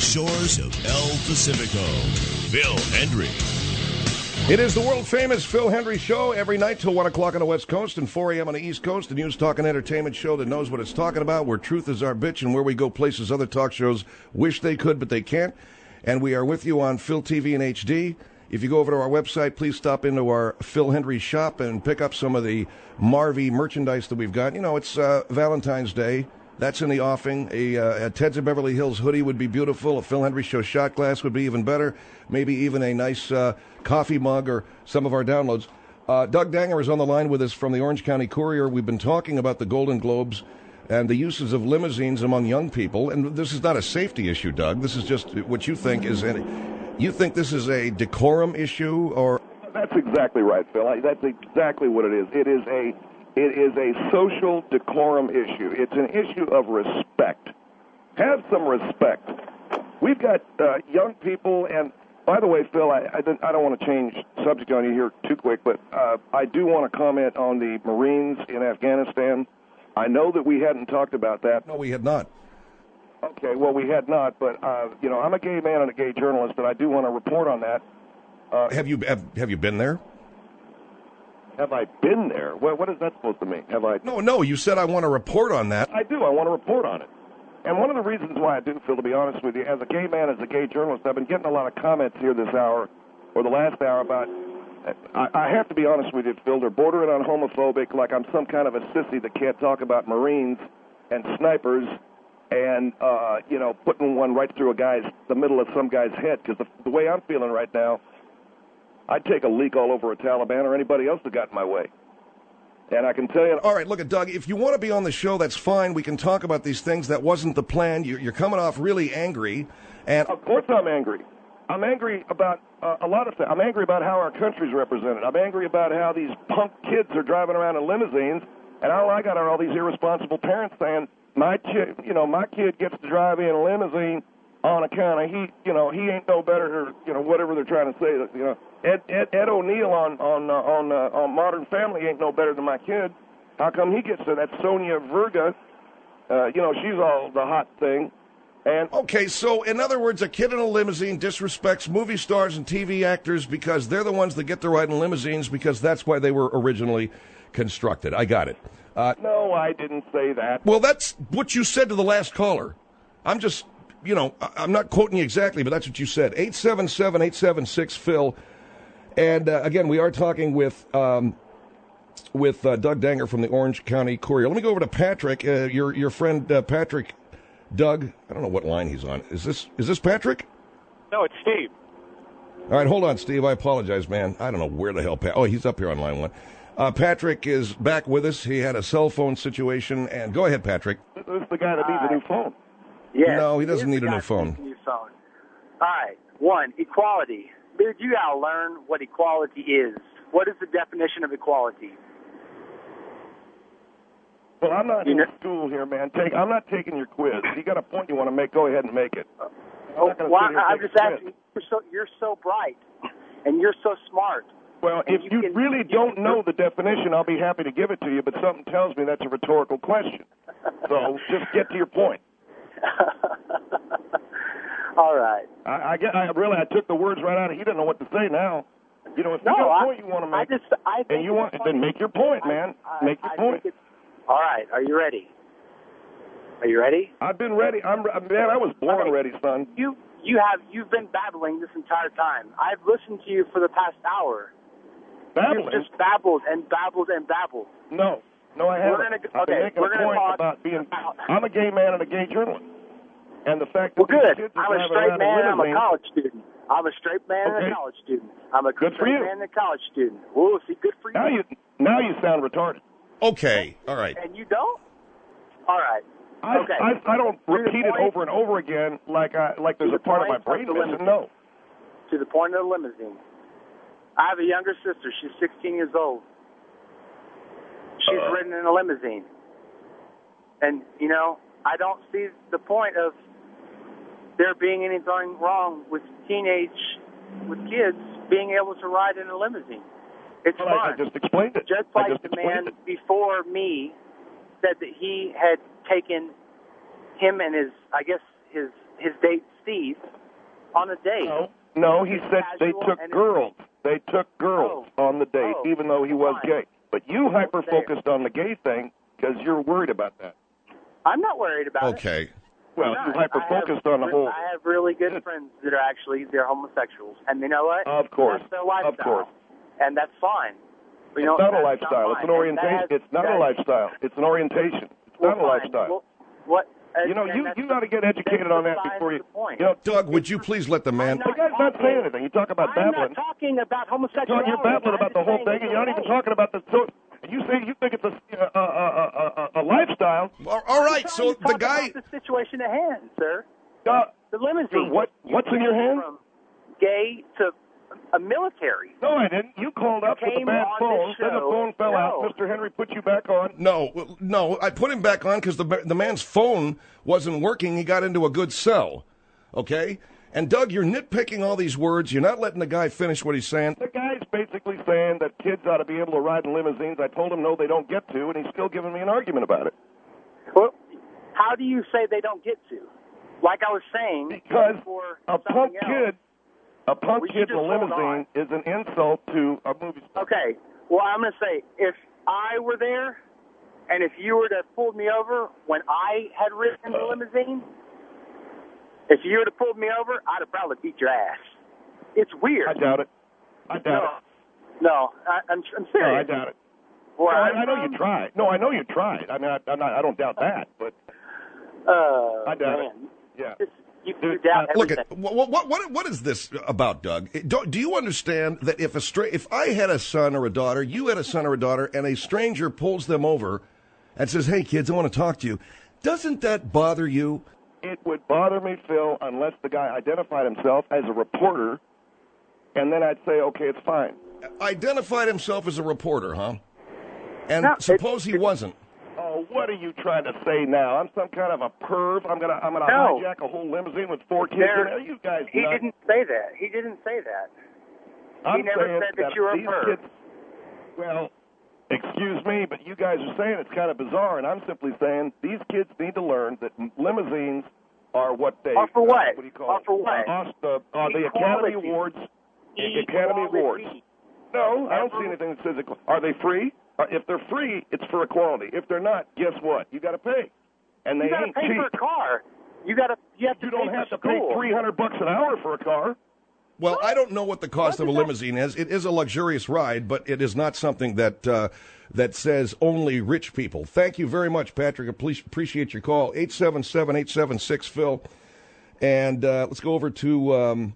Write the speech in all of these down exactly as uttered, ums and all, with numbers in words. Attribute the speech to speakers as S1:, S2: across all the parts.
S1: shores of El Pacifico. Phil Hendrie.
S2: It is the world-famous Phil Hendrie Show every night till one o'clock on the West Coast and four a.m. on the East Coast. The news, talk, and entertainment show that knows what it's talking about, where truth is our bitch and where we go places other talk shows wish they could, but they can't. And we are with you on Phil T V and H D. If you go over to our website, please stop into our Phil Hendrie shop and pick up some of the Marvy merchandise that we've got. You know, it's uh, Valentine's Day. That's in the offing. A, uh, a Ted's of Beverly Hills hoodie would be beautiful. A Phil Hendrie Show shot glass would be even better. Maybe even a nice uh, coffee mug or some of our downloads. Uh, Doug Danger is on the line with us from the Orange County Courier. We've been talking about the Golden Globes and the uses of limousines among young people. And this is not a safety issue, Doug. This is just what you think is... An, you think this is a decorum issue, or...
S3: That's exactly right, Phil. That's exactly what it is. It is a... It is a social decorum issue. It's an issue of respect. Have some respect. We've got uh, young people, and by the way, Phil, I, I, don't, I don't want to change subject on you here too quick, but uh, I do want to comment on the Marines in Afghanistan. I know that we hadn't talked about that.
S2: No, we had not.
S3: Okay, well, we had not, but, uh, you know, I'm a gay man and a gay journalist, and I do want to report on that. Uh,
S2: have you have, have you been there?
S3: Have I been there? Well, what is that supposed to mean? Have I?
S2: No, no, you said I want to report on that.
S3: I do. I want to report on it. And one of the reasons why I do, Phil, to be honest with you, as a gay man, as a gay journalist, I've been getting a lot of comments here this hour, or the last hour, about, I, I have to be honest with you, Phil, they're bordering on homophobic, like I'm some kind of a sissy that can't talk about Marines and snipers and, uh, you know, putting one right through a guy's, the middle of some guy's head, because the, the way I'm feeling right now, I'd take a leak all over a Taliban or anybody else that got in my way. And I can tell you...
S2: All right, look, at Doug, if you want to be on the show, that's fine. We can talk about these things. That wasn't the plan. You're, you're coming off really angry. And
S3: of course I'm angry. I'm angry about uh, a lot of things. I'm angry about how our country's represented. I'm angry about how these punk kids are driving around in limousines, and all I got are all these irresponsible parents saying, my kid, you know, my kid gets to drive in a limousine on account of he, you know, he ain't no better, or, you know, whatever they're trying to say, you know. Ed, Ed, Ed O'Neill on on uh, on uh, on Modern Family ain't no better than my kid. How come he gets to that? Sonia Verga, uh, you know, she's all the hot thing. And
S2: okay, so in other words, a kid in a limousine disrespects movie stars and T V actors because they're the ones that get to ride in limousines because that's why they were originally constructed. I got it. Uh,
S3: no, I didn't say that.
S2: Well, that's what you said to the last caller. I'm just, you know, I'm not quoting you exactly, but that's what you said. eight seven seven, eight seven six, Phil. And, uh, again, we are talking with um, with uh, Doug Danger from the Orange County Courier. Let me go over to Patrick, uh, your your friend uh, Patrick. Doug, I don't know what line he's on. Is this is this Patrick?
S4: No, it's Steve.
S2: All right, hold on, Steve. I apologize, man. I don't know where the hell Pat. Oh, he's up here on line one. Uh, Patrick is back with us. He had a cell phone situation. And go ahead, Patrick.
S3: This is the guy that needs a new phone.
S4: Yeah.
S2: No, he doesn't need a new phone.
S4: New phone. All right. One, equality. Dude, you got to learn what equality is. What is the definition of equality?
S3: Well, I'm not you in know? school here, man. Take, I'm not taking your quiz. If you got a point you want to make, go ahead and make it. I'm,
S4: oh, well, I'm just asking. You're so, you're so bright, and you're so smart.
S3: Well, if you, you can, really don't know the definition, I'll be happy to give it to you, but something tells me that's a rhetorical question. So just get to your point.
S4: All right.
S3: I, I, get, I really, I took the words right out of. He doesn't know what to say now. You know, if
S4: no,
S3: you got
S4: I,
S3: a point you want to make,
S4: I just, I
S3: and you want, then make your point, man.
S4: I,
S3: make your
S4: I
S3: point.
S4: All right. Are you ready? Are you ready?
S3: I've been ready. I'm man. I was born
S4: right.
S3: ready, son.
S4: You, you have, you've been babbling this entire time. I've listened to you for the past hour.
S3: Babbling.
S4: You've just babbled and babbled and babbled.
S3: No, no, I haven't.
S4: We're gonna,
S3: I've been
S4: okay,
S3: making
S4: we're
S3: a
S4: gonna
S3: point
S4: talk
S3: about being.
S4: about,
S3: I'm a gay man and a gay journalist, and the fact that
S4: well, good.
S3: Kids
S4: I'm a straight man. I'm a college student. I'm a straight man
S3: okay.
S4: and a college student. I'm a
S3: good
S4: straight
S3: for you.
S4: man and a college student. Whoa, see, good for you.
S3: Now you, now you sound retarded.
S2: Okay, all right.
S4: And you don't? All right.
S3: I,
S4: okay.
S3: I, I don't
S4: to
S3: repeat it over and over again like I like there's
S4: to
S3: a part
S4: the
S3: of my brain
S4: of
S3: missing. No.
S4: To the point of the limousine. I have a younger sister. She's sixteen years old. She's
S3: uh,
S4: ridden in a limousine. And, you know, I don't see the point of there being anything wrong with teenage, with kids being able to ride in a limousine. It's
S3: well,
S4: fun.
S3: I, I just explained it.
S4: Just
S3: I
S4: like
S3: just
S4: the
S3: explained
S4: man
S3: it.
S4: before me said that he had taken him and his, I guess, his his date thief on a date.
S3: No, no he said they
S4: Casual
S3: took
S4: and
S3: girls. They took girls
S4: Oh.
S3: on the date,
S4: Oh,
S3: even though he was
S4: fine.
S3: gay. But you hyper-focused on the gay thing because you're worried about that.
S4: I'm not worried about it.
S2: Okay.
S3: Well,
S4: I'm
S3: you
S4: not.
S3: hyper-focused
S4: I have,
S3: on the whole...
S4: I have really good friends that are actually, they're homosexuals. And you know what?
S3: Of course.
S4: That's their lifestyle.
S3: Of course.
S4: And that's fine. But, you
S3: It's
S4: know,
S3: not a
S4: that's
S3: lifestyle.
S4: Not
S3: It's an
S4: fine.
S3: orientation.
S4: That has,
S3: It's not
S4: that,
S3: a lifestyle. It's an orientation. It's
S4: well,
S3: not a
S4: fine.
S3: lifestyle.
S4: Well, what?
S3: You know,
S4: and
S3: you
S4: that's
S3: you
S4: the-
S3: got to get educated
S4: that's
S3: on
S4: the
S3: that
S4: side
S3: before
S4: of
S3: you.
S4: the point.
S3: You know,
S2: Doug, would you please let the man...
S4: I'm
S3: the guy's not saying anything. You talk about
S4: I'm
S3: babbling.
S4: not talking about
S3: You're,
S4: homosexuality.
S3: you're babbling
S4: I'm
S3: about the
S4: just
S3: whole
S4: saying
S3: thing, and you're not
S4: it's
S3: even
S4: okay.
S3: talking about the. So you say you think it's a a, a, a, a lifestyle.
S2: All all right,
S4: I'm
S2: so
S4: trying to
S2: the
S4: talk
S2: guy...
S4: about the situation at hand, sir.
S3: Uh,
S4: The limousine.
S3: what what's in your hand?
S4: From gay to a military.
S3: No, I didn't. You called up with a
S4: Came
S3: bad
S4: on
S3: phone.
S4: this
S3: Then the
S4: show.
S3: phone fell
S4: No.
S3: out. Mister Henry put you back on.
S2: No, no, I put him back on because the the man's phone wasn't working. He got into a good cell, okay? And, Doug, you're nitpicking all these words. You're not letting the guy finish what he's saying.
S3: The guy's basically saying that kids ought to be able to ride in limousines. I told him no, they don't get to, and he's still giving me an argument about it.
S4: Well, how do you say they don't get to? Like I was saying,
S3: Because
S4: for
S3: a
S4: something
S3: punk
S4: else.
S3: kid, a punk
S4: Well, you
S3: kid in a
S4: just hold
S3: limousine is an insult to a movie star.
S4: Okay. Well, I'm going to say, if I were there, and if you were to have pulled me over when I had ridden in the limousine, if you would have pulled me over, I'd have probably beat your ass. It's weird.
S3: I doubt it. I doubt
S4: no,
S3: it.
S4: no, I, I'm, I'm
S3: No,
S4: serious.
S3: I doubt it.
S4: Where
S3: No, I,
S4: I'm
S3: I know
S4: from,
S3: you tried. No, I know you tried. I mean, I, I'm not, I don't doubt that, but
S4: Uh,
S3: I doubt
S4: man.
S3: it. Yeah.
S4: It's, you,
S3: Dude,
S4: you doubt
S3: uh,
S2: Look
S4: everything.
S2: at what what what what is this about, Doug? Do, do you understand that if a stra- if I had a son or a daughter, you had a son or a daughter, and a stranger pulls them over and says, "Hey, kids, I want to talk to you," doesn't that bother you?
S3: It would bother me, Phil, unless the guy identified himself as a reporter, and then I'd say, okay, it's fine.
S2: Identified himself as a reporter, huh? And
S4: No,
S2: suppose
S4: it-
S2: he wasn't.
S3: Oh, what are you trying to say now? I'm some kind of a perv. I'm gonna I'm gonna
S4: No.
S3: hijack a whole limousine with four kids
S4: There-
S3: in it. You guys,
S4: He
S3: nuts.
S4: didn't say that. He didn't say that.
S3: I'm
S4: he never
S3: saying
S4: said that you were a
S3: these
S4: perv.
S3: kids. Well, excuse me, but you guys are saying it's kind of bizarre, and I'm simply saying these kids need to learn that limousines are what they
S4: Are for what?
S3: Uh, what do you call
S4: Are
S3: it?
S4: for what?
S3: Uh, Os- the, uh, the Academy
S4: Equality.
S3: Awards. The Academy
S4: Equality.
S3: Awards. No, I don't
S4: Ever-
S3: see anything that says equal. Are they free? Uh, if they're free, it's for equality. If they're not, guess what? You got to pay, and they
S4: You got to
S3: ain't
S4: pay
S3: cheap.
S4: for a car. You got to. You have to
S3: You
S4: pay
S3: don't
S4: for
S3: have to pay
S4: school.
S3: three hundred bucks an hour for a car.
S2: Well, I don't know what the cost
S4: What
S2: of a
S4: is that?
S2: limousine is. It is a luxurious ride, but it is not something that uh, that says only rich people. Thank you very much, Patrick. Please appreciate your call. eight seven seven, eight seven six, Phil. And uh, let's go over to, um,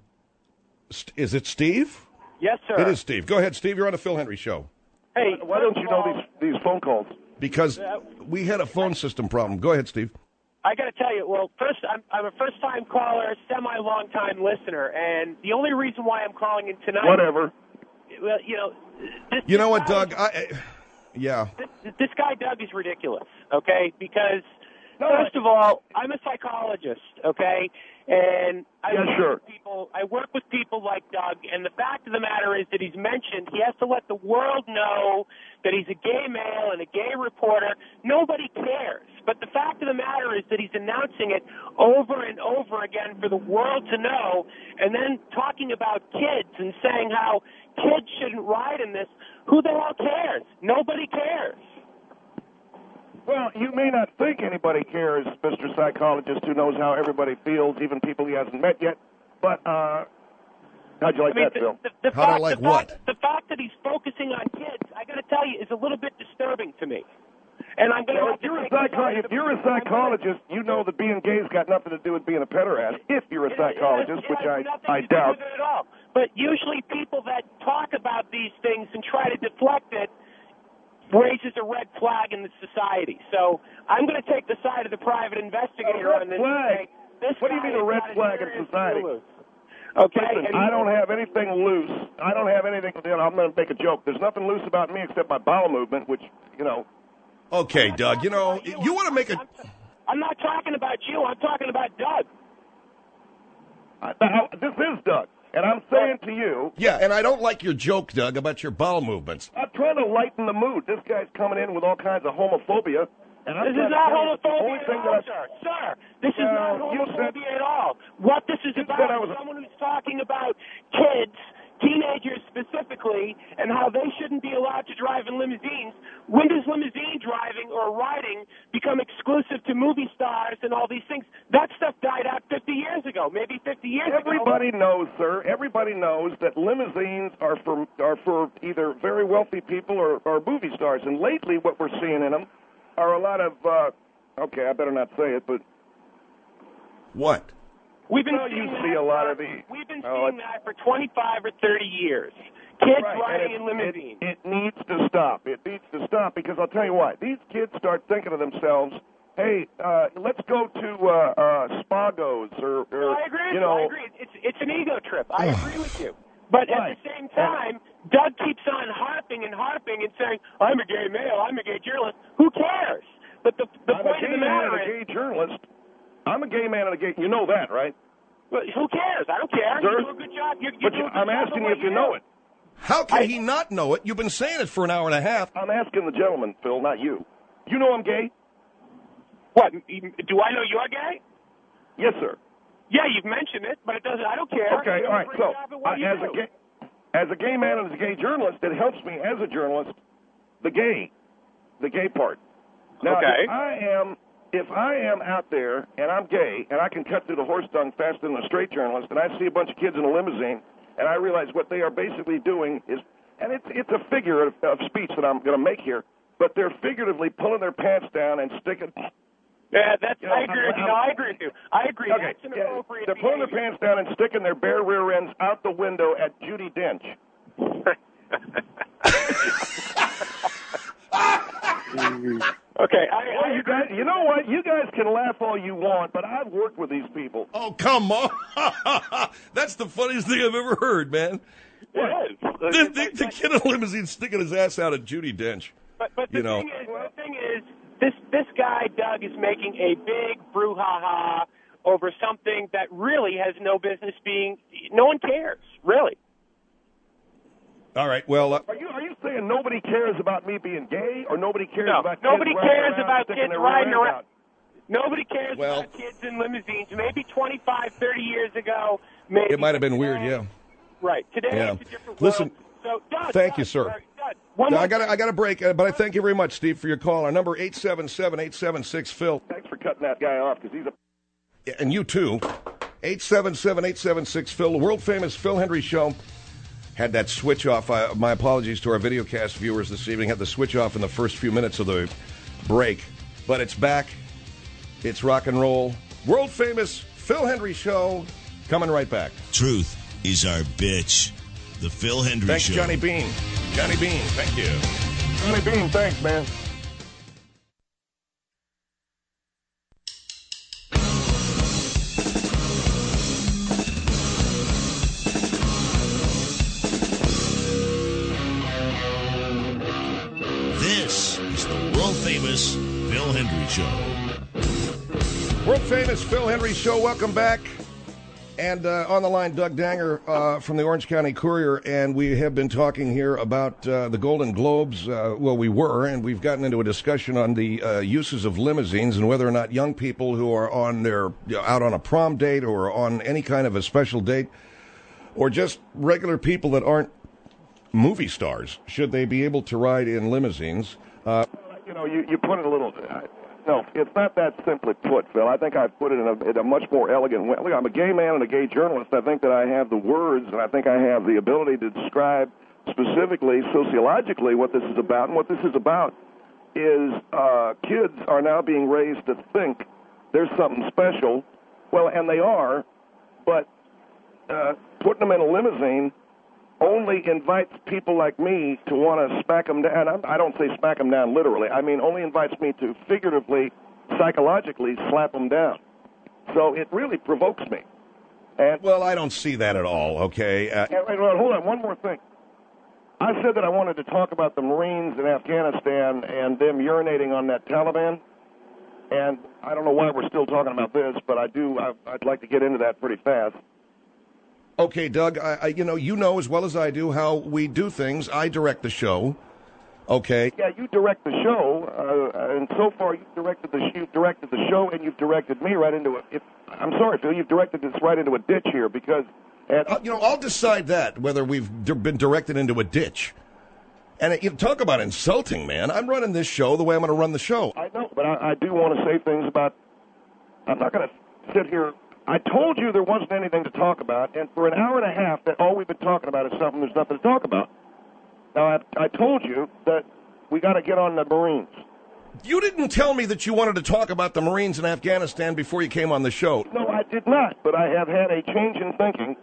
S2: St- is it Steve?
S5: Yes, sir.
S2: It is Steve. Go ahead, Steve. You're on the Phil Henry Show.
S5: Hey,
S3: Why don't
S5: first
S3: you
S5: of
S3: know
S5: all,
S3: these these phone calls?
S2: Because we had a phone system problem. Go ahead, Steve.
S5: I got to tell you, well, first, I'm, I'm a first-time caller, semi-long-time listener, and the only reason why I'm calling in tonight,
S3: Whatever.
S5: well, you know, this,
S2: You know
S5: this
S2: what,
S5: guy-
S2: Doug? I, I- yeah.
S5: This, this guy Doug is ridiculous. Okay, because
S3: No,
S5: first of all, I'm a psychologist. Okay, and I
S3: Yeah,
S5: work
S3: sure.
S5: with people. I work with people like Doug, and the fact of the matter is that he's mentioned. He has to let the world know that he's a gay male and a gay reporter. Nobody cares. But the fact of the matter is that he's announcing it over and over again for the world to know, and then talking about kids and saying how kids shouldn't ride in this. Who the hell cares? Nobody cares.
S3: Well, you may not think anybody cares, Mister Psychologist, who knows how everybody feels, even people he hasn't met yet. But uh, how'd you like
S5: I mean,
S3: that, Phil?
S5: the, the, the
S2: How'd I
S5: fact,
S2: like
S5: the
S2: what?
S5: Fact, the fact that he's focusing on kids, I got to tell you, is a little bit disturbing to me. And I'm going to
S3: Well,
S5: have
S3: if you're
S5: to
S3: a
S5: take the
S3: psycho-
S5: side
S3: if
S5: of-
S3: you're a
S5: I'm gonna-
S3: psychologist, you know that being gay's got nothing to do with being a pederast. If you're a
S5: It- it has-
S3: psychologist,
S5: it
S3: which
S5: has
S3: I
S5: nothing
S3: I
S5: to do
S3: doubt.
S5: with it at all. But usually, people that talk about these things and try to deflect it raises a red flag in the society. So I'm going to take the side of the private investigator
S3: A red
S5: on this.
S3: flag?
S5: and say, This
S3: What do you
S5: guy
S3: mean a
S5: has
S3: red
S5: got
S3: flag in
S5: serious
S3: society?
S5: screw loose. Okay,
S3: Listen,
S5: and
S3: I don't have anything loose. I don't have anything. You know, I'm going to make a joke. There's nothing loose about me except my bowel movement, which you know.
S2: Okay, Doug. You know, you want to make a.
S5: I'm, I'm not talking about you. I'm talking about Doug.
S3: I, I, this is Doug, and I'm saying to you,
S2: Yeah, and I don't like your joke, Doug, about your bowel movements.
S3: I'm trying to lighten the mood. This guy's coming in with all kinds of homophobia, And I'm
S5: This is
S3: trying to
S5: not
S3: tell you, the
S5: homophobia
S3: only
S5: at
S3: thing
S5: all,
S3: that I-
S5: sir. Sir, this is
S3: Well,
S5: not
S3: you said-
S5: homophobia at all. What this is
S3: You
S5: about
S3: said I
S5: is
S3: was a-
S5: someone who's talking about kids, teenagers specifically, and how they shouldn't be allowed to drive in limousines. When does limousine driving or riding become exclusive to movie stars and all these things? That stuff died out fifty years ago, maybe fifty years ago.
S3: Everybody knows, sir. Everybody knows that limousines are for are for either very wealthy people or, or movie stars. And lately, what we're seeing in them are a lot of. Uh, okay, I better not say it, but
S2: What?
S5: We've been
S3: Well,
S5: seeing
S3: you
S5: that
S3: see a lot
S5: for,
S3: of these.
S5: We've been
S3: Oh,
S5: seeing that for twenty-five or thirty years. Kids
S3: right,
S5: riding
S3: and
S5: in
S3: it,
S5: limousines.
S3: it, it needs to stop. It needs to stop because I'll tell you what. These kids start thinking to themselves, "Hey, uh, let's go to uh, uh, Spagos or, or
S5: No, I agree with
S3: you
S5: you.
S3: know."
S5: I agree. It's it's an ego trip. I agree with you. But
S3: Right.
S5: at the same time, Doug keeps on harping and harping and saying, "I'm a gay male. I'm a gay journalist." Who cares? But the the
S3: I'm
S5: point
S3: a
S5: of
S3: gay
S5: the
S3: man
S5: matter
S3: and a
S5: is,
S3: gay journalist. I'm a gay man and a gay. You know that, right?
S5: well, who cares? I don't care.
S3: Sir?
S5: You do a good job. You, you
S3: But
S5: do
S3: you,
S5: a good
S3: I'm
S5: job
S3: asking
S5: at
S3: you
S5: what
S3: if you
S5: do.
S3: know it.
S2: How can
S5: I-
S2: he not know it? You've been saying it for an hour and a half.
S3: I'm asking the gentleman, Phil, not you. You know I'm gay?
S5: What? Do I know you're gay?
S3: Yes, sir.
S5: Yeah, you've mentioned it, but it doesn't. I don't care.
S3: Okay,
S5: You do
S3: all
S5: a
S3: right.
S5: great
S3: So,
S5: job at what
S3: uh,
S5: you
S3: as
S5: do.
S3: a gay, as a gay man and as a gay journalist, it helps me as a journalist. The gay, the gay part. Now,
S5: Okay.
S3: if I am, if I am out there and I'm gay and I can cut through the horse dung faster than a straight journalist, and I see a bunch of kids in a limousine, and I realize what they are basically doing is, and it's it's a figure of, of speech that I'm going to make here, but they're figuratively pulling their pants down and sticking.
S5: Yeah, that's.
S3: You know,
S5: I agree with you.
S3: I'm-
S5: No, I agree with you. I agree.
S3: Okay,
S5: That's an
S3: yeah,
S5: appropriate
S3: they're pulling their
S5: behavior.
S3: pants down and sticking their bare rear ends out the window at Judi Dench.
S5: Okay, I,
S3: Well,
S5: I
S3: you guys, you know what? You guys can laugh all you want, but I've worked with these people.
S2: Oh, come on. That's the funniest thing I've ever heard, man.
S5: It is.
S2: The, the, the kid in a limousine sticking his ass out at Judi Dench.
S5: But, but the
S2: you know.
S5: thing is, the thing is, this this guy Doug is making a big brouhaha over something that really has no business being. No one cares, really.
S2: All right, well, uh,
S3: Are you are you saying nobody cares about me being gay, or nobody cares
S5: No,
S3: about
S5: nobody
S3: kids riding
S5: cares
S3: around
S5: about
S3: sticking
S5: kids
S3: their
S5: riding
S3: rear ends
S5: around.
S3: out?
S5: Nobody cares
S2: Well-
S5: about kids in limousines. Maybe twenty-five, thirty years ago, maybe.
S2: it might have been weird, yeah.
S5: Right. Today
S2: Yeah.
S5: it's a different world.
S2: Listen,
S5: So, Doug,
S2: thank
S5: Doug,
S2: you, sir.
S5: uh, Doug, one more
S2: I got I got to break, uh, but I thank you very much, Steve, for your call. Our number eight seven seven, eight seven six, Phil.
S3: Thanks for cutting that guy off, because he's a.
S2: And you too. eight seven seven, eight seven six, Phil. The world famous Phil Hendry Show. Had that switch off. Uh, my apologies to our videocast viewers this evening. Had the switch off in the first few minutes of the break. But it's back. It's rock and roll. World famous Phil Hendry Show. Coming right back.
S1: Truth is our bitch. The Phil Hendry
S2: Thanks,
S1: Show.
S2: Johnny Bean. Johnny Bean, thank you.
S3: Johnny Bean, thanks, man.
S1: This is the world famous Phil Hendry Show.
S2: World famous Phil Hendry Show. Welcome back. And uh, on the line, Doug Danger uh, from the Orange County Courier, and we have been talking here about uh, the Golden Globes. Uh, well, we were, and we've gotten into a discussion on the uh, uses of limousines and whether or not young people who are on their you know, out on a prom date or on any kind of a special date, or just regular people that aren't movie stars, should they be able to ride in limousines? Uh,
S3: You know, you, you put it a little. Uh, no, it's not that simply put, Phil. I think I've put it in a, in a much more elegant way. Look, I'm a gay man and a gay journalist. I think that I have the words and I think I have the ability to describe specifically, sociologically, what this is about. And what this is about is uh, kids are now being raised to think there's something special. Well, and they are, but uh, putting them in a limousine only invites people like me to want to smack them down. I don't say smack them down literally. I mean, only invites me to figuratively, psychologically slap them down. So it really provokes me. And
S2: well, I don't see that at all, okay? Uh,
S3: and, and, hold on, one more thing. I said that I wanted to talk about the Marines in Afghanistan and them urinating on that Taliban. And I don't know why we're still talking about this, but I do. I, I'd like to get into that pretty fast.
S2: Okay, Doug, I, I, you know, you know as well as I do how we do things. I direct the show. Okay.
S3: Yeah, you direct the show, uh, and so far you've directed the you've directed the show, and you've directed me right into a. If, I'm sorry, Phil, you've directed this right into a ditch here because. And,
S2: Uh, you know, I'll decide that whether we've d- been directed into a ditch. And it, you talk about insulting, man. I'm running this show the way I'm going to run the show.
S3: I know, but I, I do want to say things about. I'm not going to sit here. I told you there wasn't anything to talk about, and for an hour and a half, that all we've been talking about is something there's nothing to talk about. Now, I, I told you that we got to get on the Marines.
S2: You didn't tell me that you wanted to talk about the Marines in Afghanistan before you came on the show.
S3: No, I did not, but I have had a change in thinking.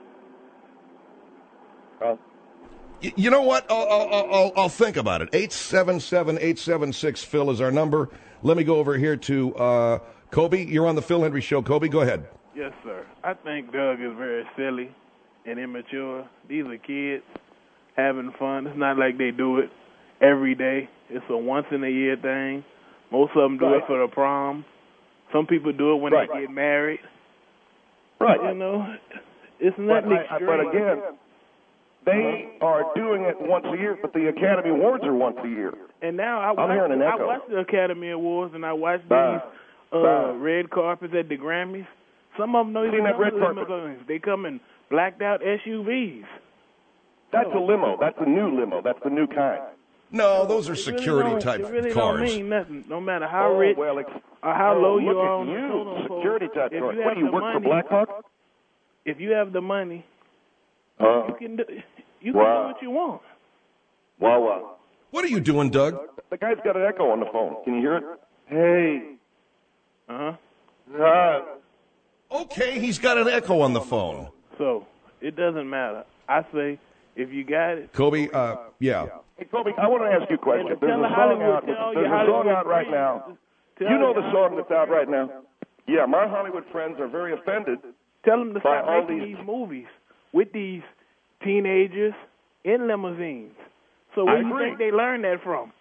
S3: Uh,
S2: Y- You know what? I'll, I'll, I'll, I'll think about it. eight seven seven, eight seven six, Phil is our number. Let me go over here to uh, Kobe. You're on the Phil Hendry Show. Kobe, go ahead.
S6: Yes, sir. I think Doug is very silly and immature. These are kids having fun. It's not like they do it every day. It's a once-in-a-year thing. Most of them do
S3: Right.
S6: it for the prom. Some people do it when
S3: Right.
S6: they get married.
S3: right.
S6: You know, it's
S3: But,
S6: nothing
S3: I, I-
S6: extreme.
S3: but again, they are doing it once a year, but the Academy Awards are once a year.
S6: And now I
S3: I'm
S6: watch,
S3: hearing an
S6: I
S3: echo.
S6: watch the Academy Awards and I watch
S3: Bah.
S6: these uh,
S3: Bah.
S6: red carpets at the Grammys. Some of them don't
S3: Seen
S6: even
S3: that
S6: come
S3: red
S6: in
S3: carpet?
S6: limousines. They come in blacked out S U Vs.
S3: That's a limo. That's a new limo. That's the new kind.
S2: No, those are
S6: It really
S2: security
S6: don't-
S2: type
S6: it really
S2: cars.
S6: don't mean nothing. No matter how
S3: Oh,
S6: rich
S3: well, ex-
S6: or how
S3: oh,
S6: low
S3: look
S6: you are
S3: at
S6: on the
S3: you,
S6: totem pole,
S3: security type
S6: if
S3: car.
S6: you
S3: What
S6: have
S3: do you
S6: the
S3: work
S6: money,
S3: for Blackhawk?
S6: if you have the money,
S3: Uh,
S6: you can do you can
S3: Wow.
S6: do what you want.
S3: wow, wow.
S2: What are you doing, Doug?
S3: The guy's got an echo on the phone. Can you hear it? Hey.
S6: Uh huh.
S3: Uh,
S2: Okay, he's got an echo on the phone.
S6: So it doesn't matter. I say if you got it,
S2: Kobe, uh, yeah.
S3: hey, Kobe, I want to ask you a question.
S6: Tell
S3: There's a
S6: the
S3: song
S6: Hollywood-
S3: out.
S6: tell
S3: There's
S6: your
S3: a song
S6: Hollywood
S3: out right
S6: friends.
S3: now.
S6: Tell
S3: You know
S6: your
S3: the song that's out right now? Yeah, my Hollywood friends are very offended.
S6: tell them to
S3: By
S6: stop
S3: all
S6: making
S3: these-
S6: these movies with these teenagers in limousines. So
S3: I
S6: where do you
S3: agree.
S6: think they learned that from?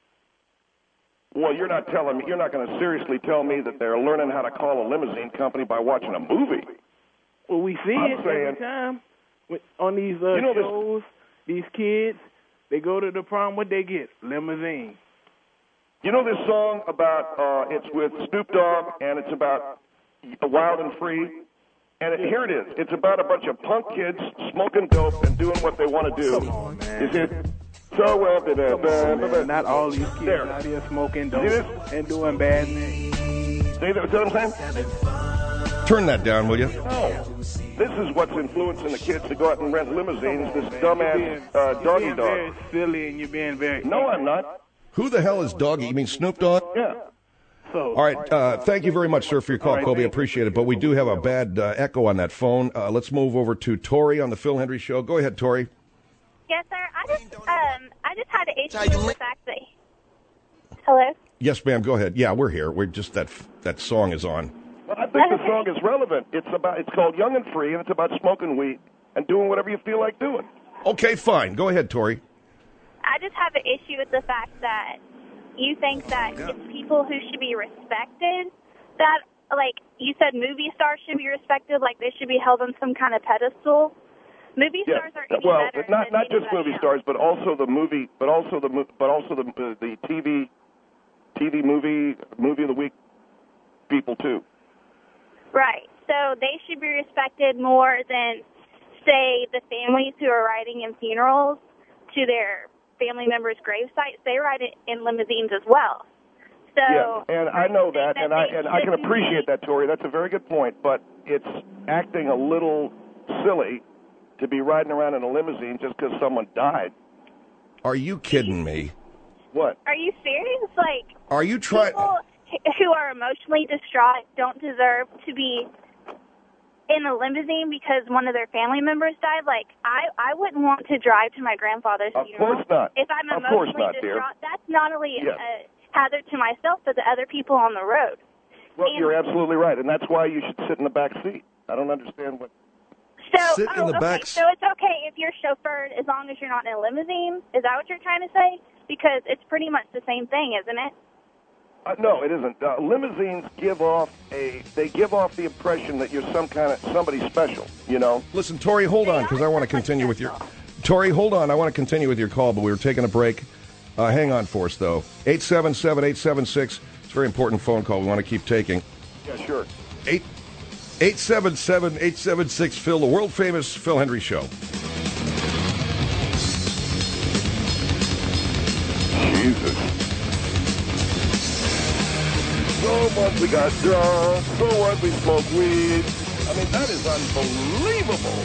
S3: Well, you're not telling me. You're not going to seriously tell me that they're learning how to call a limousine company by watching a movie.
S6: Well, we see
S3: I'm
S6: it
S3: saying-
S6: every time with- on these uh,
S3: You know this-
S6: shows. These kids, they go to the prom. What they get? Limousine.
S3: You know this song about? Uh, it's with Snoop Dogg, and it's about Wild and Free. And it, here it is. It's about a bunch of punk kids smoking dope and doing what they want to do.
S6: Come on, man.
S3: Is it so well? Blah, blah, blah, blah, blah.
S6: Not all these kids
S3: There.
S6: out here smoking
S3: See
S6: dope
S3: this?
S6: and doing bad things.
S3: See that- see what I'm saying?
S2: Turn that down, will you?
S3: No. This is what's influencing the kids to go out and rent limousines. This
S6: You're
S3: dumbass
S6: being,
S3: uh,
S6: you're
S3: doggy
S6: being
S3: dog.
S6: very silly and you're being very.
S3: No, I'm not.
S2: Who the hell is Doggy? You mean Snoop Dogg?
S3: Yeah.
S6: So,
S2: All right, uh, thank you very much, sir, for your call,
S6: All right,
S2: Kobe.
S6: thank you.
S2: Appreciate it. But we do have a bad uh, echo on that phone. Uh, let's move over to Tori on the Phil Hendry Show. Go ahead, Tori.
S7: Yes, sir. I just um I just had an issue with the fact that. Hello.
S2: Yes, ma'am. Go ahead. Yeah, we're here. We're just that that song is on.
S3: Well, I think the song is relevant. It's about. It's called Young and Free, and it's about smoking weed and doing whatever you feel like doing.
S2: Okay, fine. Go ahead, Tori.
S7: I just have an issue with the fact that you think that it's people who should be respected. That, like you said, movie stars should be respected, like they should be held on some kind of pedestal. Movie
S3: Yeah.
S7: stars are any
S3: Well,
S7: better
S3: not
S7: than
S3: not just
S7: anybody
S3: movie
S7: else.
S3: stars, but also the movie, but also the mo- but also the uh, the T V T V movie movie of the week people too.
S7: Right. So they should be respected more than, say, the families who are riding in funerals to their family members' grave sites. They ride it in limousines as well. So
S3: Yeah, and I know
S7: think
S3: that, and I
S7: they
S3: and I can
S7: shouldn't
S3: appreciate
S7: be-
S3: that, Tori. That's a very good point, but it's acting a little silly to be riding around in a limousine just because someone died.
S2: Are you kidding me?
S3: What?
S7: Are you serious? Like,
S2: Are you trying?
S7: people who are emotionally distraught don't deserve to be in a limousine because one of their family members died. Like, I, I wouldn't want to drive to my grandfather's
S3: Of
S7: funeral.
S3: course not.
S7: If I'm
S3: Of course
S7: emotionally
S3: not, dear.
S7: distraught, that's not only
S3: Yes.
S7: a hazard to myself, but the other people on the road.
S3: Well,
S7: And-
S3: you're absolutely right, and that's why you should sit in the back seat. I don't understand what.
S7: So,
S2: Sit in
S7: oh,
S2: the
S7: okay,
S2: back s-
S7: so it's okay if you're chauffeured as long as you're not in a limousine? Is that what you're trying to say? Because it's pretty much the same thing, isn't it?
S3: Uh, no, it isn't. Uh, limousines give off a. They give off the impression that you're some kind of somebody special. You know.
S2: Listen, Tori, hold on, because I want to continue with your. Tori, hold on. I want to continue with your call, but we were taking a break. Uh, hang on for us, though. eight seven seven, eight seven six. It's a very important phone call we want to keep taking.
S3: Yeah, sure.
S2: eight seven seven, eight seven six, Phil, the world-famous Phil Hendry Show.
S3: Jesus. So much we got drunk, so what we smoked weed. I mean, that is unbelievable.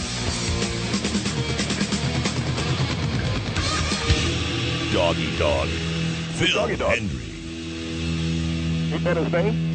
S1: Doggy Dog. Phil
S3: Doggy Dog.
S1: Hendry.
S3: Is that his name?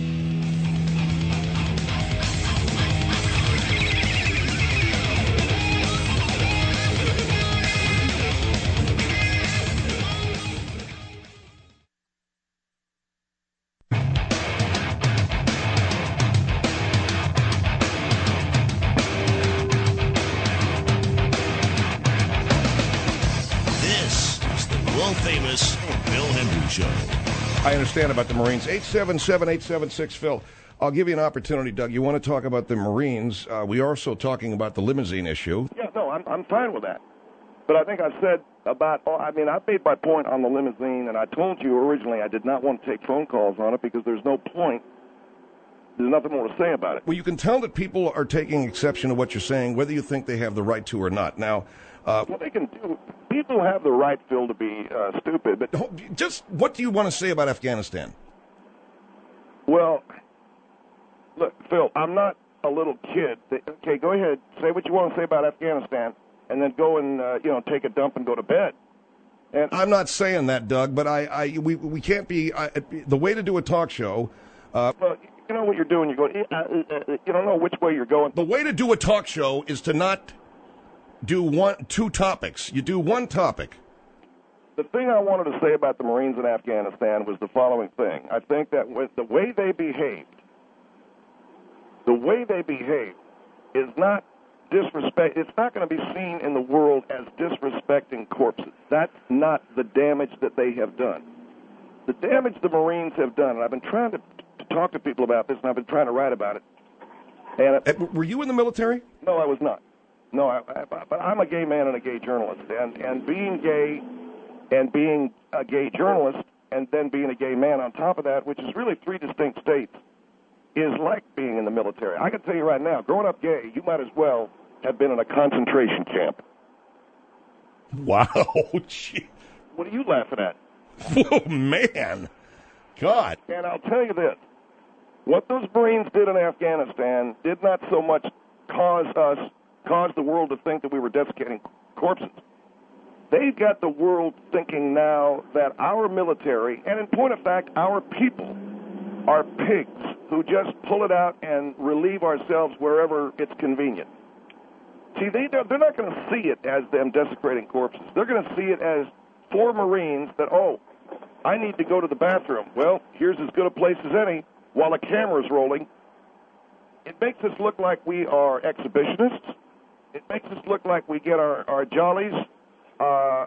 S1: Famous Phil Hendry Show.
S2: I understand about the Marines. eight seven seven, eight seven six, Phil. I'll give you an opportunity, Doug. You want to talk about the Marines. Uh, we are also talking about the limousine issue.
S3: Yeah, no, I'm I'm fine with that. But I think I said about, oh, I mean, I made my point on the limousine, and I told you originally I did not want to take phone calls on it because there's no point. There's nothing more to say about it.
S2: Well, you can tell that people are taking exception to what you're saying, whether you think they have the right to or not. Now, uh,
S3: well, they can do. People have the right, Phil, to be uh, stupid, but
S2: just what do you want to say about Afghanistan?
S3: Well, look, Phil, I'm not a little kid. Okay, go ahead, say what you want to say about Afghanistan, and then go and uh, you know take a dump and go to bed. And
S2: I'm not saying that, Doug, but I, I we we can't be I, the way to do a talk show. Uh,
S3: well, you know what you're doing. You're going. Uh, uh, you don't know which way you're going.
S2: The way to do a talk show is to not do one two topics. You do one topic.
S3: The thing I wanted to say about the Marines in Afghanistan was the following thing. I think that with the way they behaved, the way they behaved is not disrespect. It's not going to be seen in the world as disrespecting corpses. That's not the damage that they have done. The damage the Marines have done, and I've been trying to, to talk to people about this, and I've been trying to write about it. And
S2: it, were you in the military?
S3: No, I was not. No, I, I, but I'm a gay man and a gay journalist, and and being gay, and being a gay journalist, and then being a gay man on top of that, which is really three distinct states, is like being in the military. I can tell you right now, growing up gay, you might as well have been in a concentration camp.
S2: Wow, gee.
S3: What are you laughing at?
S2: Oh, man. God.
S3: And I'll tell you this. What those Marines did in Afghanistan did not so much cause us, cause the world to think that we were desiccating corpses. They've got the world thinking now that our military, and in point of fact, our people, are pigs who just pull it out and relieve ourselves wherever it's convenient. See, they don't, they're not going to see it as them desecrating corpses. They're going to see it as four Marines that, oh, I need to go to the bathroom. Well, here's as good a place as any while a camera's rolling. It makes us look like we are exhibitionists. It makes us look like we get our, our jollies uh,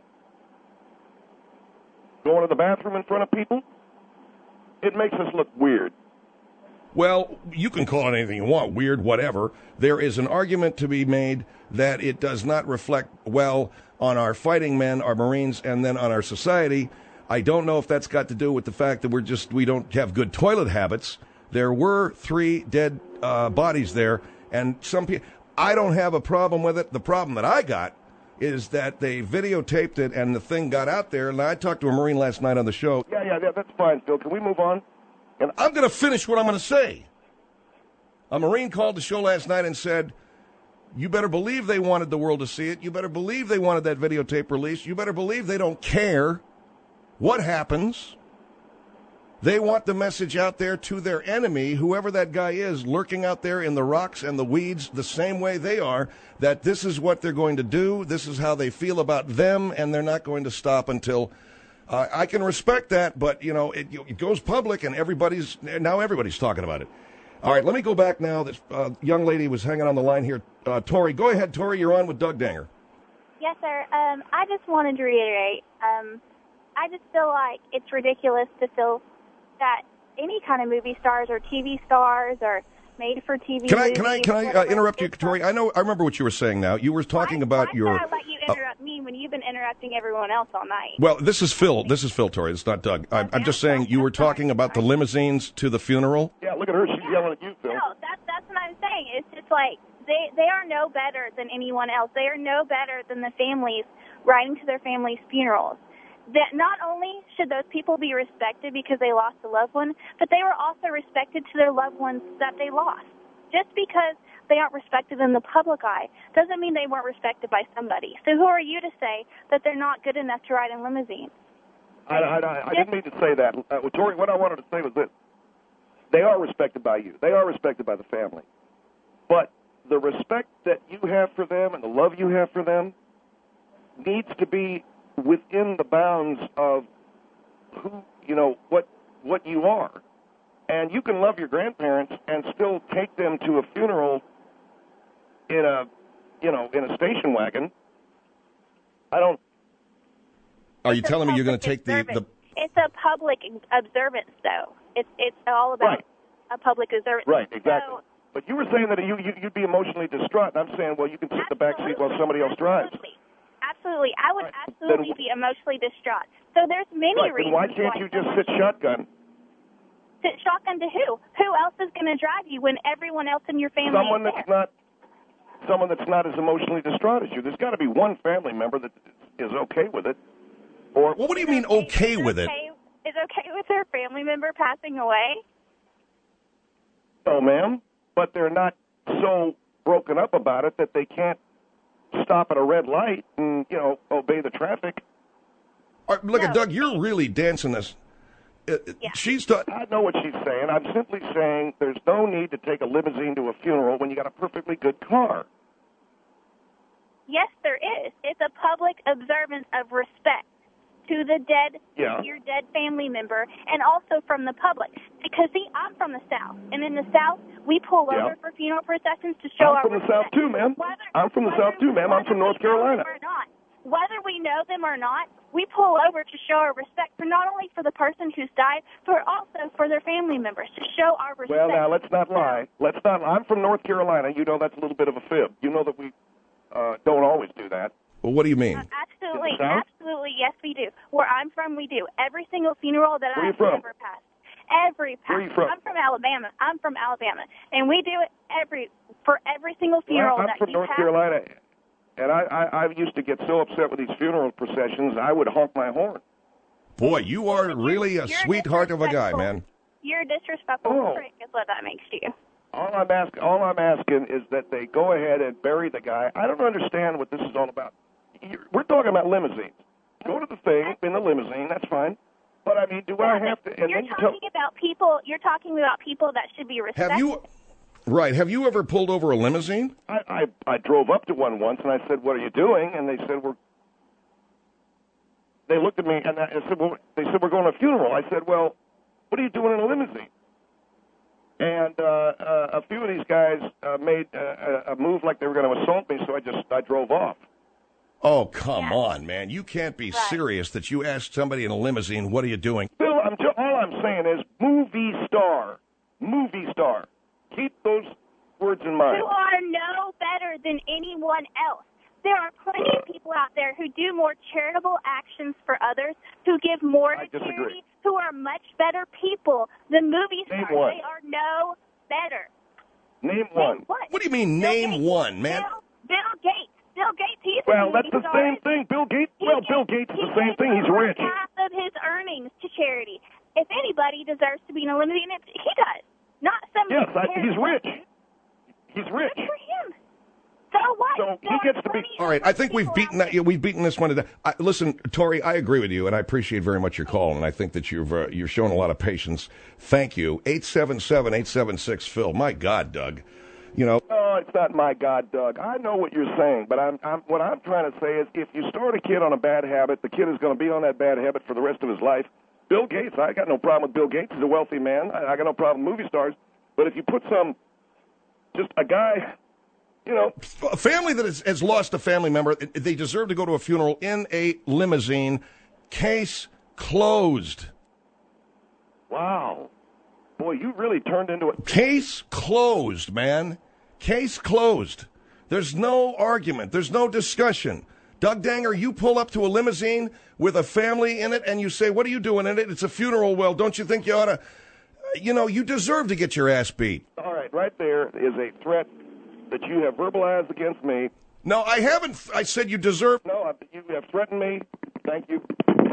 S3: going to the bathroom in front of people. It makes us look weird.
S2: Well, you can call it anything you want, weird, whatever. There is an argument to be made that it does not reflect well on our fighting men, our Marines, and then on our society. I don't know if that's got to do with the fact that we're just, we don't have good toilet habits. There were three dead uh, bodies there, and some people, I don't have a problem with it. The problem that I got is that they videotaped it and the thing got out there, and I talked to a Marine last night on the show.
S3: Yeah, yeah, yeah, that's fine, Phil. Can we move on?
S2: And I'm going to finish what I'm going to say. A Marine called the show last night and said, you better believe they wanted the world to see it. You better believe they wanted that videotape released. You better believe they don't care what happens. They want the message out there to their enemy, whoever that guy is, lurking out there in the rocks and the weeds the same way they are, that this is what they're going to do, this is how they feel about them, and they're not going to stop until... Uh, I can respect that, but, you know, it, it goes public, and everybody's, now everybody's talking about it. All right, let me go back now. This uh, young lady was hanging on the line here. Uh, Tori, go ahead, Tori. You're on with Doug Danger.
S7: Yes, sir. Um, I just wanted to reiterate, um, I just feel like it's ridiculous to feel that any kind of movie stars or T V stars or made-for-T V
S2: Can I
S7: movies,
S2: can I can I uh, interrupt you, Tori? I know I remember what you were saying. Now you were talking
S7: why,
S2: about
S7: why
S2: your.
S7: Why should I let you interrupt uh, me when you've been interrupting distracting everyone else all night.
S2: Well, this is Phil. This is Phil, Tori. It's not Doug. I, I'm just saying you were talking about the limousines to the funeral.
S3: Yeah, look at her. She's yelling at you, Phil.
S7: No, that's that's what I'm saying. It's just like they they are no better than anyone else. They are no better than the families riding to their families' funerals. That not only should those people be respected because they lost a loved one, but they were also respected to their loved ones that they lost. Just because they aren't respected in the public eye doesn't mean they weren't respected by somebody. So who are you to say that they're not good enough to ride in limousines?
S3: I, I, I, I didn't mean to say that. Uh, well, Tori, what I wanted to say was this. They are respected by you. They are respected by the family. But the respect that you have for them and the love you have for them needs to be within the bounds of who, you know, what what you are. And you can love your grandparents and still take them to a funeral in a, you know, in a station wagon. I don't.
S2: Are you telling me you're going to take the, the?
S7: It's a public observance, though. It's it's all about
S3: right.
S7: a public observance.
S3: Right, exactly.
S7: So,
S3: but you were saying that you, you you'd be emotionally distraught, and I'm saying, well, you can sit in the back seat while somebody else drives.
S7: Absolutely. Absolutely. I would
S3: Right.
S7: absolutely
S3: Then-
S7: be emotionally distraught. So there's many
S3: Right,
S7: reasons.
S3: then why can't you just sit shotgun?
S7: Sit shotgun to who? Who else is going to drive you when everyone else in your family
S3: Someone
S7: is
S3: that's
S7: there?
S3: not someone that's not as emotionally distraught as you. There's got to be one family member that is okay with it. Or
S2: Well, what do you mean okay with it?
S7: Okay, is okay with their family member passing away?
S3: no, ma'am, but they're not so broken up about it that they can't stop at a red light and, you know, obey the traffic.
S2: Uh, look
S7: No.
S2: at Doug. You're really dancing this. Uh,
S7: Yeah.
S2: She's ta-
S3: I know what she's saying. I'm simply saying there's no need to take a limousine to a funeral when you got a perfectly good car.
S7: Yes, there is. It's a public observance of respect to the dead,
S3: Yeah.
S7: your dead family member, and also from the public. Because, see, I'm from the South, and in the South, we pull
S3: Yeah.
S7: over for funeral processions to show
S3: I'm
S7: our
S3: from the
S7: respect.
S3: South too, ma'am.
S7: Whether,
S3: I'm from the
S7: whether-
S3: South too, ma'am. I'm
S7: whether
S3: from North
S7: we know
S3: Carolina.
S7: them or not, whether we know them or not, we pull over to show our respect for not only for the person who's died, but also for their family members, to show our respect.
S3: Well, now, let's not lie. Let's not. I'm from North Carolina. You know that's a little bit of a fib. You know that we uh, don't always do that.
S2: well, what do you mean?
S7: Absolutely,
S3: In the South?
S7: absolutely, yes, we do. Where I'm from, we do. Every single funeral that
S3: Where you
S7: I've
S3: from?
S7: ever passed. Every
S3: Where you
S7: passed.
S3: from?
S7: I'm from Alabama. I'm from Alabama. And we do it every for every single
S3: Well,
S7: funeral
S3: I'm
S7: that
S3: from
S7: you
S3: North
S7: pass.
S3: Carolina, and I, I, I used to get so upset with these funeral processions, I would honk my horn.
S2: Boy, you are really a
S7: You're
S2: sweetheart of a guy,
S7: disrespectful.
S2: man.
S7: You're a disrespectful
S3: Oh.
S7: prick is what that makes you.
S3: All I'm asking, all I'm asking is that they go ahead and bury the guy. I don't understand what this is all about. You're- We're talking about limousines. Go to the thing in the limousine, that's fine. But I mean, do I have to? And
S7: you're
S3: then you tell.
S7: talking about people. You're talking about people that should be respected.
S2: Have you? Right. Have you ever pulled over a limousine?
S3: I, I I drove up to one once, and I said, "What are you doing?" And they said, "We're." They looked at me, and I said, "Well," they said, "We're going to a funeral." I said, "Well, what are you doing in a limousine?" And uh, uh, a few of these guys uh, made uh, a move like they were going to assault me, so I just I drove off.
S2: Oh, come
S7: Yeah.
S2: on, man. You can't be
S7: Right.
S2: serious that you asked somebody in a limousine, what are you doing?
S3: Bill, I'm ju- all I'm saying is movie star, movie star. Keep those words in mind.
S7: Who are no better than anyone else. There are plenty of people out there who do more charitable actions for others, who give more
S3: I
S7: to
S3: disagree.
S7: charity, who are much better people than movie
S3: Name
S7: stars.
S3: one.
S7: They are no better.
S3: Name one.
S7: Name what?
S2: What do you mean,
S7: Bill
S2: name
S7: Gates.
S2: one, man?
S7: Bill, Bill Gates. Bill Gates. He's a
S3: Well,
S7: movie
S3: that's the
S7: star.
S3: same thing. Bill Gates.
S7: He
S3: Well,
S7: gave-
S3: Bill Gates is
S7: he
S3: the same
S7: gave
S3: thing. He's
S7: over
S3: rich.
S7: half of his earnings to charity. If anybody deserves to be in a limousine, it's, he does. Not somebody.
S3: Yes, I, he's rich. He's rich.
S7: Good for him. So what?
S3: So he
S7: There
S3: gets
S7: are
S3: to be-
S7: plenty
S2: All right,
S7: of
S2: I think we've
S7: people
S2: beaten
S7: out
S2: that. Yeah, we've beaten this one to death. I, listen, Tori, I agree with you, and I appreciate very much your call, and I think that you've uh, you're showing a lot of patience. Thank you. eight seven seven, eight seven six, Phil. My God, Doug. You know,
S3: Oh, it's not my God, Doug. I know what you're saying, but I'm, I'm what I'm trying to say is if you start a kid on a bad habit, the kid is going to be on that bad habit for the rest of his life. Bill Gates, I got no problem with Bill Gates. He's a wealthy man. I, I got no problem with movie stars. But if you put some, just a guy, you know,
S2: a family that has, has lost a family member, they deserve to go to a funeral in a limousine. Case closed.
S3: wow. Boy, you really turned into a...
S2: Case closed, man. Case closed. There's no argument. There's no discussion. Doug Danger, you pull up to a limousine with a family in it and you say, what are you doing in it? It's a funeral. Well, don't you think you ought to, you know, you deserve to get your ass beat.
S3: All right, right there is a threat that you have verbalized against me.
S2: No, I haven't. I said you deserve.
S3: No, you have threatened me. Thank you.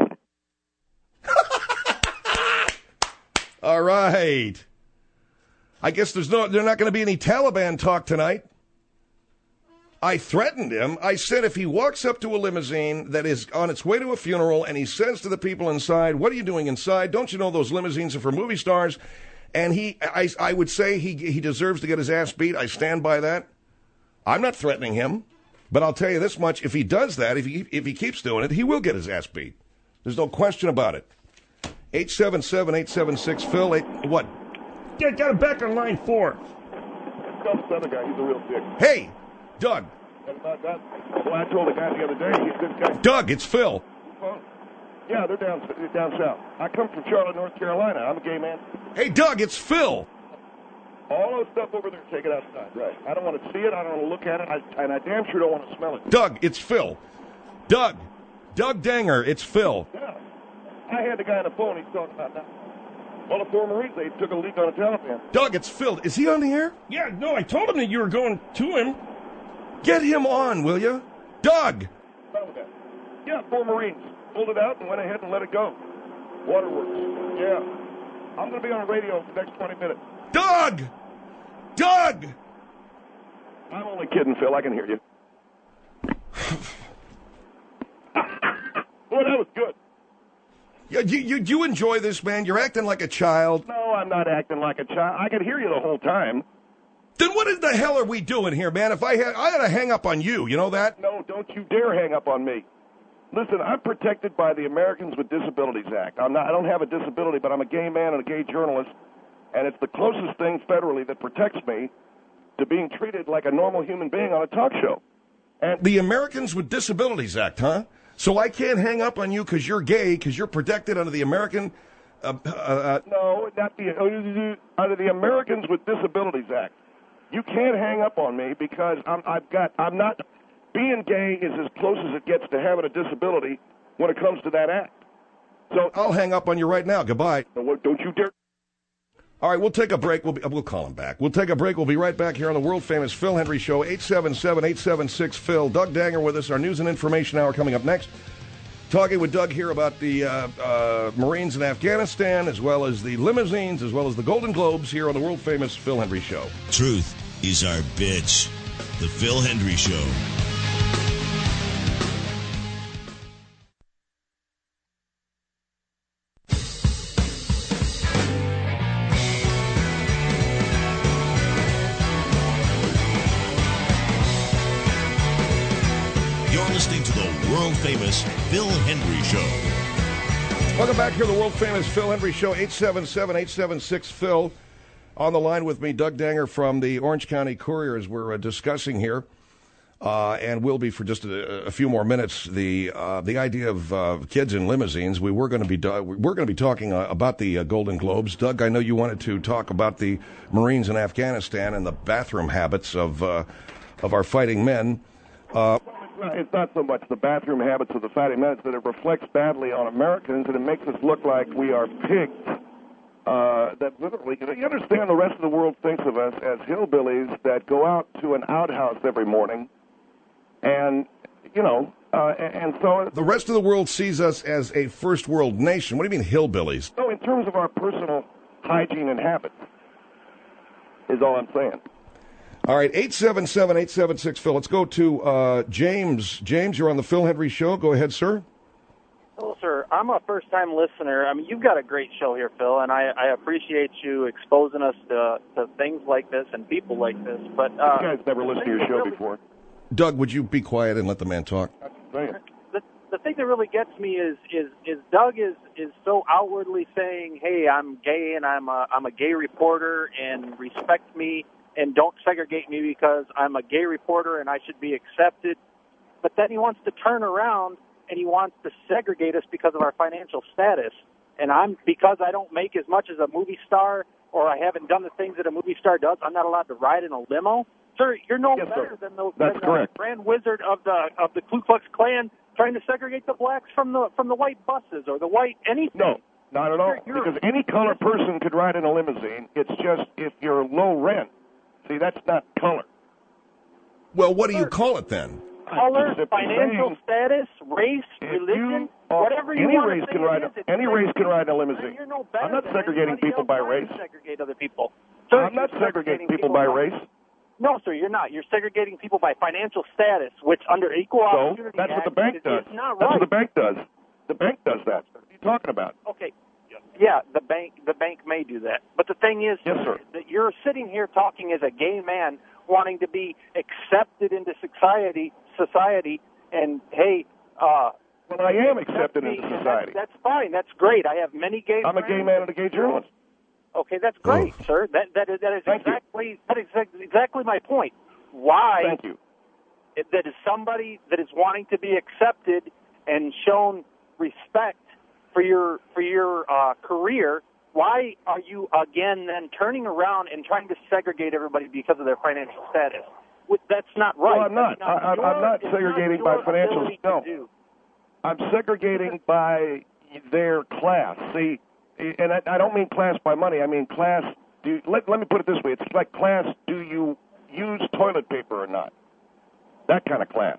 S2: All right. I guess there's no, there's not going to be any Taliban talk tonight. I threatened him. I said if he walks up to a limousine that is on its way to a funeral and he says to the people inside, what are you doing inside? Don't you know those limousines are for movie stars? And he, I, I would say he, he deserves to get his ass beat. I stand by that. I'm not threatening him, but I'll tell you this much. If he does that, if he, if he keeps doing it, he will get his ass beat. There's no question about it. eight seven seven, eight seven six, Phil. Eight, what?
S8: Get, got him back on line four.
S3: Tell this other guy he's a real dick.
S2: Hey, Doug.
S3: And about that, well, I told the guy the other day, he's this guy.
S2: Doug, it's Phil.
S3: Well, yeah, they're down, they're down south. I come from Charlotte, North Carolina. I'm a gay man.
S2: Hey, Doug, it's Phil.
S3: All those stuff over there, take it outside. Right. I don't want to see it. I don't want to look at it. I, and I damn sure don't want to smell it.
S2: Doug, it's Phil. Doug. Doug Danger, it's Phil.
S3: Yeah. I had the guy on the phone. He's talking about that. Well, the four Marines, they took a leak on a telephone.
S2: Doug, it's Phil. Is he on the air?
S8: Yeah, no, I told him that you were going to him.
S2: Get him on, will you? Doug!
S3: Yeah, four Marines. Pulled it out and went ahead and let it go. Waterworks. Yeah. I'm going to be on the radio for the next twenty minutes.
S2: Doug! Doug!
S3: I'm only kidding, Phil. I can hear you. Boy, that was good.
S2: You, you, you enjoy this, man? You're acting like a child.
S3: No, I'm not acting like a child. I could hear you the whole time.
S2: Then what in the hell are we doing here, man? If I had, I had to hang up on you, you know that?
S3: No, don't you dare hang up on me. Listen, I'm protected by the Americans with Disabilities Act. I'm not, I don't have a disability, but I'm a gay man and a gay journalist, and it's the closest thing federally that protects me to being treated like a normal human being on a talk show. And
S2: the Americans with Disabilities Act, huh? So I can't hang up on you because you're gay, because you're protected under the American... Uh, uh, uh,
S3: no, not the under the Americans with Disabilities Act. You can't hang up on me because I'm, I've got. I'm not. Being gay is as close as it gets to having a disability when it comes to that act. So
S2: I'll hang up on you right now. Goodbye.
S3: Don't you dare.
S2: All right, we'll take a break. We'll be, we'll call him back. We'll take a break. We'll be right back here on the world famous Phil Hendrie Show. eight seven seven, eight seven six, Phil. Doug Danger with us. Our news and information hour coming up next. Talking with Doug here about the uh, uh, Marines in Afghanistan, as well as the limousines, as well as the Golden Globes here on the world famous Phil Hendrie Show.
S1: Truth is our bitch. The Phil Hendrie Show. Famous Phil Hendrie Show.
S2: Welcome back here to the world famous Phil Hendrie Show. eight seven seven, eight seven six, Phil. On the line with me, Doug Danger from the Orange County Courier, as we're uh, discussing here, uh, and will be for just a, a few more minutes, the uh, the idea of uh, kids in limousines. We were going to be do- we're going to be talking uh, about the uh, Golden Globes. Doug, I know you wanted to talk about the Marines in Afghanistan and the bathroom habits of uh, of our fighting men. Uh,
S3: It's not so much the bathroom habits of the fighting men, it's that it reflects badly on Americans, and it makes us look like we are pigs. Uh, that literally, you know, you understand the rest of the world thinks of us as hillbillies that go out to an outhouse every morning, and, you know, uh, and, and so...
S2: The rest of the world sees us as a first world nation. What do you mean hillbillies?
S3: No, in terms of our personal hygiene and habits, is all I'm saying.
S2: All right, eight seven seven, eight seven six, Phil. Let's go to uh, James. James, you're on the Phil Hendrie Show. Go ahead, sir.
S9: Hello, sir. I'm a first-time listener. I mean, you've got a great show here, Phil, and I, I appreciate you exposing us to, to things like this and people like this. But uh,
S3: you guys never listened to your show
S9: really,
S3: before.
S2: Doug, would you be quiet and let the man talk?
S3: The,
S9: the thing that really gets me is is is Doug is is so outwardly saying, "Hey, I'm gay and I'm a I'm a gay reporter and respect me." And don't segregate me because I'm a gay reporter and I should be accepted. But then he wants to turn around and he wants to segregate us because of our financial status. And I'm because I don't make as much as a movie star or I haven't done the things that a movie star does, I'm not allowed to ride in a limo. Sir, you're no
S3: Yes,
S9: better
S3: sir.
S9: than the,
S3: That's
S9: than
S3: correct.
S9: the Grand Wizard of the of the Ku Klux Klan trying to segregate the blacks from the from the white buses or the white anything.
S3: No, not at all.
S9: You're- you're-
S3: because any color person could ride in a limousine. It's just if you're low rent. See, that's not color.
S2: Well, what do you call it then?
S9: Color,
S3: I'm simply
S9: financial
S3: saying,
S9: status, race,
S3: if
S9: religion,
S3: you are-
S9: whatever you
S3: any
S9: want
S3: race
S9: to say
S3: can
S9: it
S3: ride.
S9: is, it's
S3: Any race can ride in a
S9: Then
S3: limousine.
S9: You're no better
S3: I'm not
S9: than
S3: segregating
S9: anybody
S3: people
S9: else
S3: by
S9: trying
S3: race.
S9: to segregate other people. Sir,
S3: I'm not
S9: you're
S3: segregating people by race.
S9: No, sir, you're not. You're segregating people by financial status, which under Equal
S3: So
S9: Opportunity
S3: that's what
S9: Act
S3: the bank
S9: is,
S3: does.
S9: is not
S3: That's
S9: right.
S3: what the bank does. The bank does that. What are you talking about?
S9: Okay. Yeah, the bank the bank may do that. But the thing is
S3: Yes, sir.
S9: that you're sitting here talking as a gay man wanting to be accepted into society society and hey, uh
S3: Well, I am accepted
S9: me,
S3: into
S9: and
S3: society.
S9: That's, that's fine. That's great. I have many gay
S3: I'm a
S9: friends.
S3: gay man and a gay journalist.
S9: Okay, that's great, sir. That that is that is
S3: Thank you.
S9: exactly that is exactly my point. Why
S3: Thank you.
S9: it- that is somebody that is wanting to be accepted and shown respect for your for your uh, career. Why are you again then turning around and trying to segregate everybody because of their financial status? With- That's not right.
S3: Well, I'm not.
S9: That's
S3: I, I'm
S9: your-
S3: I'm not
S9: it's
S3: segregating
S9: your
S3: by financial.
S9: ability to
S3: No,
S9: do.
S3: I'm segregating by their class. See, and I, I don't mean class by money. I mean class. Do let let me put it this way. It's like class. Do you use toilet paper or not? That kind of class.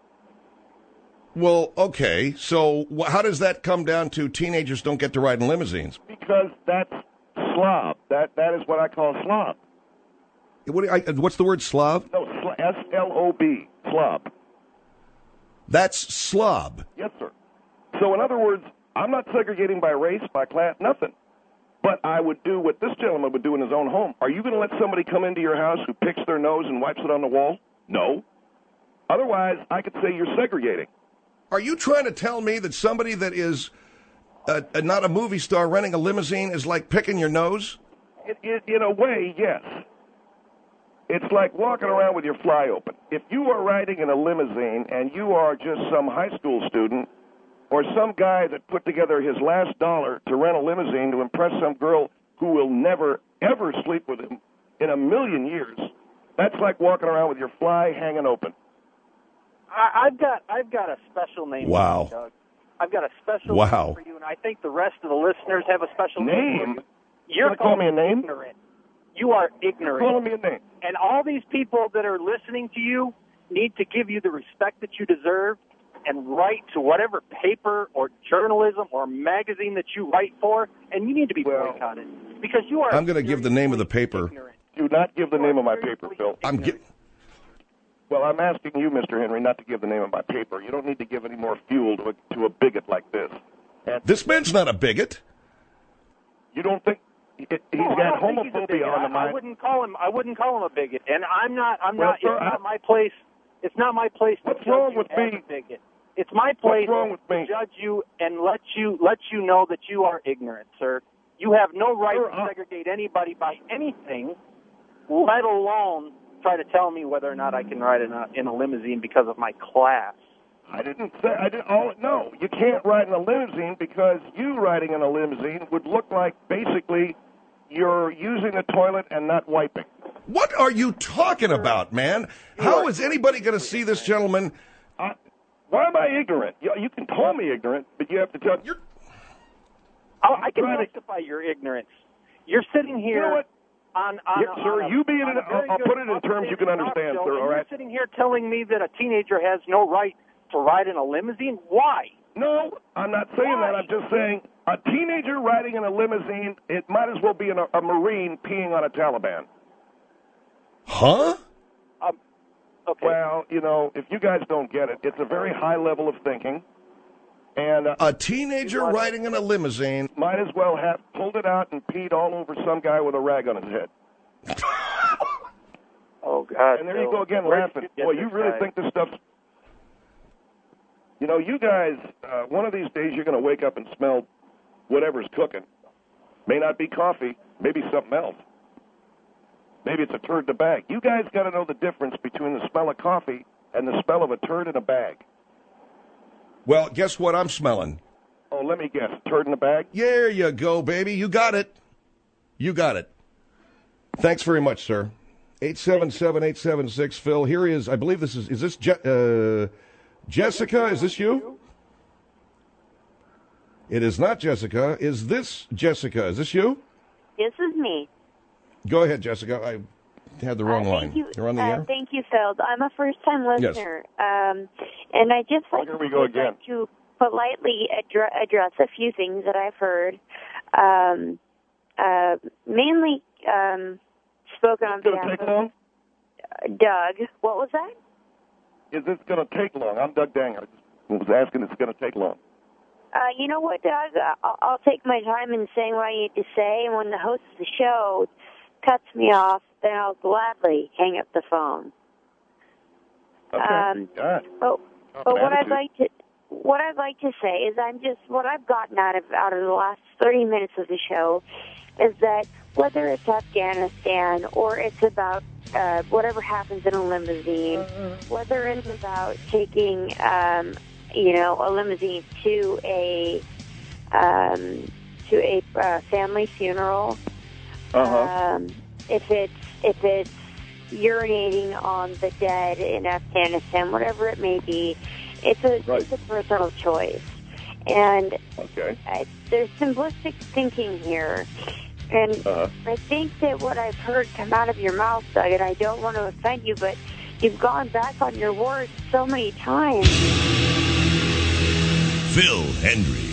S2: Well, okay. So wh- how does that come down to teenagers don't get to ride in limousines?
S3: Because that's slob. That that is what I call slob.
S2: What, do I, what's the word Slav?
S3: No, sl- S L O B, slob.
S2: That's slob.
S3: Yes, sir. So in other words, I'm not segregating by race, by class, nothing. But I would do what this gentleman would do in his own home. Are you going to let somebody come into your house who picks their nose and wipes it on the wall? No. Otherwise, I could say you're segregating.
S2: Are you trying to tell me that somebody that is uh, uh, not a movie star renting a limousine is like picking your nose?
S3: It, it, in a way, yes. It's like walking around with your fly open. If you are riding in a limousine and you are just some high school student or some guy that put together his last dollar to rent a limousine to impress some girl who will never, ever sleep with him in a million years, that's like walking around with your fly hanging open.
S9: I, I've got I've got a special name.
S2: Wow.
S9: For you, Doug. I've got a special
S2: Wow.
S9: name for you, and I think the rest of the listeners have a special name.
S3: Name?
S9: For you. You're
S3: You wanna call me a name?
S9: ignorant. You are ignorant.
S3: Calling me a name.
S9: And all these people that are listening to you need to give you the respect that you deserve and write to whatever paper or journalism or magazine that you write for, and you need to be
S3: Well,
S9: boycotted because you are.
S2: I'm going to give the name of the paper.
S9: Ignorant.
S3: Do not give the
S9: You
S3: name
S9: are
S3: of my
S9: seriously
S3: paper, Phil.
S2: I'm gi-
S3: Well, I'm asking you, Mister Henry, not to give the name of my paper. You don't need to give any more fuel to a, to a bigot like this. And
S2: This man's not a bigot.
S3: you don't think it, he's
S9: No, I
S3: got
S9: don't think he's a
S3: homophobia
S9: bigot.
S3: on the
S9: I, I
S3: mind?
S9: wouldn't call him. I wouldn't call him a bigot, and I'm not. I'm
S3: Well,
S9: not.
S3: sir,
S9: It's
S3: I-
S9: not my place. It's not my place to
S3: What's
S9: judge
S3: wrong
S9: you
S3: with
S9: as
S3: me?
S9: a bigot. It's my place
S3: wrong with
S9: to
S3: me?
S9: judge you and let you let you know that you are ignorant, sir. You have no right
S3: Sir,
S9: to
S3: I-
S9: segregate anybody by anything, let alone try to tell me whether or not I can ride in a in a limousine because of my class.
S3: I didn't say I didn't. Oh no, you can't ride in a limousine because you riding in a limousine would look like basically you're using the toilet and not wiping.
S2: What are you talking about, man? How is anybody going to see this gentleman?
S3: I, why am I ignorant? You, you can call me ignorant, but you have to tell.
S2: You're
S9: Oh, I can
S3: trying to-
S9: justify your ignorance. You're sitting here.
S3: You know what?
S9: On, on,
S3: Yeah,
S9: on
S3: sir,
S9: a,
S3: you being
S9: on
S3: in
S9: a
S3: a-
S9: very
S3: I'll
S9: good
S3: put it in terms you can
S9: talk
S3: understand,
S9: show,
S3: sir,
S9: and
S3: all right?
S9: You're sitting here telling me that a teenager has no right to ride in a limousine. Why?
S3: No, I'm not saying
S9: Why?
S3: that. I'm just saying a teenager riding in a limousine, it might as well be in a, a Marine peeing on a Taliban.
S2: huh?
S9: Um, okay.
S3: Well, you know, if you guys don't get it, it's a very high level of thinking, and uh,
S2: A teenager riding in a limousine.
S3: might as well have pulled it out and peed all over some guy with a rag on his head.
S9: oh God.
S3: And there you
S9: Bill,
S3: go again,
S9: where did
S3: laughing.
S9: you get
S3: Boy,
S9: this
S3: you really
S9: guy?
S3: think this stuff's... You know, you guys, uh, one of these days you're going to wake up and smell whatever's cooking. May not be coffee, maybe something else. Maybe it's a turd in a bag. You guys got to know the difference between the smell of coffee and the smell of a turd in a bag.
S2: Well, guess what I'm smelling?
S3: Oh, let me guess, turd in a bag?
S2: There you go, baby. You got it. You got it. Thanks very much, sir. eight seven seven, eight seven six, Phil. Here is, I believe this is, is this Je- uh, Jessica? Is this you? It is not Jessica. Is this Jessica? Is this you?
S10: This is me.
S2: Go ahead, Jessica. I had the wrong
S10: uh,
S2: line.
S10: Thank you.
S2: You're on the
S10: uh,
S2: air?
S10: Thank you, Phil. I'm a first-time listener. Um, and I just like,
S3: here we go again.
S10: like to politely addre- address a few things that I've heard. Um, uh, mainly um, spoken on
S3: Is this going
S10: behalf
S3: to take
S10: of
S3: long?
S10: Doug. What was that?
S3: Is this going to take long? I'm Doug Danger. I was asking if it's going to take long.
S10: Uh, you know what, Doug? I'll, I'll take my time in saying what I need to say, and when the host of the show cuts me off, then I'll gladly hang up the phone.
S3: Okay.
S10: Um,
S3: God.
S10: but but what I'd
S3: attitude.
S10: like to what I'd like to say is I'm just what I've gotten out of out of the last thirty minutes of the show is that whether it's Afghanistan or it's about uh, whatever happens in a limousine, whether it's about taking um, you know a limousine to a um, to a uh, family funeral,
S3: Uh-huh.
S10: um, if it's if it's urinating on the dead in Afghanistan, whatever it may be, it's a
S3: Right.
S10: it's a personal choice, and
S3: Okay.
S10: I, there's simplistic thinking here, and
S3: Uh-huh.
S10: I think that what I've heard come out of your mouth, Doug, and I don't want to offend you, but you've gone back on your words so many times.
S1: Phil Hendry.